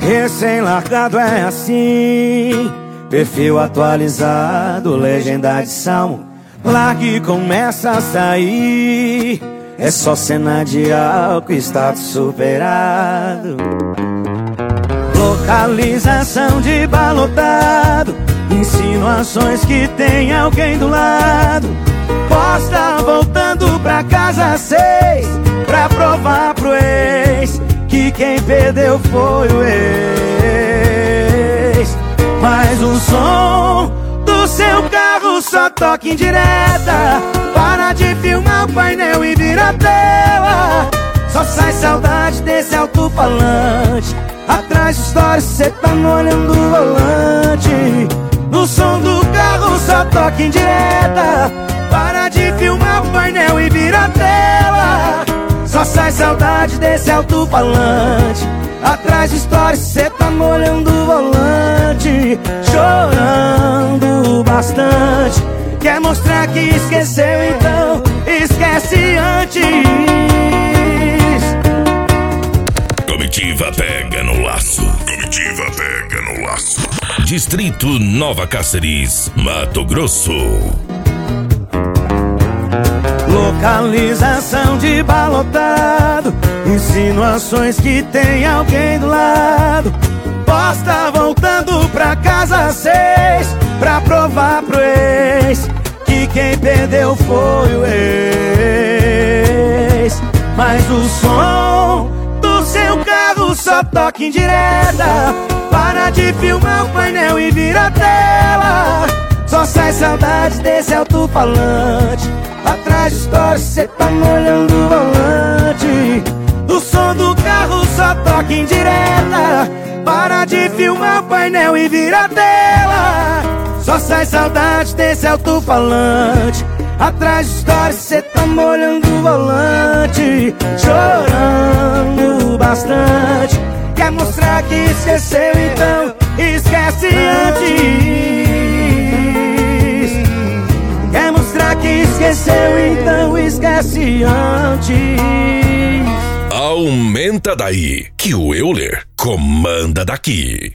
Recém-largado é assim, perfil atualizado, legenda de salmo. Largue e começa a sair, é só cena de álcool, status superado. Localização de balotado, insinuações que tem alguém do lado. Posta voltando pra casa às 6, pra provar pro ex que quem perdeu foi o ex. Mas o som do seu carro só toca em direta. Para de filmar o painel e vira a tela. Só sai saudade desse alto-falante. Atrás de stories cê tá molhando o volante. No som do carro só toca em direta. Para de filmar o painel e vira a tela. Só sai saudade desse alto-falante. Atrás de stories cê tá molhando o volante. Chorando bastante. Quer mostrar que esqueceu, então esquece antes. Comitiva pega no laço. Comitiva pega no laço. Distrito Nova Cáceres, Mato Grosso. Localização de balotado, insinuações que tem alguém do lado. Posta voltando pra casa às 6, pra provar pro ex que quem perdeu foi o ex. Mas o som do seu carro só toca em direta. Para de filmar o painel e vira a tela. Só sai saudade desse alto-falante. Atrás de stories cê tá molhando o volante. O som do carro só toca em direta. Para de filmar o painel e vira a tela. Só sai saudade desse alto-falante. Atrás de stories cê tá molhando o volante. Chorando bastante. Quer mostrar que esqueceu, então esquece antes. Quer mostrar que esqueceu, então esquece antes. Aumenta daí, que o Euler comanda daqui.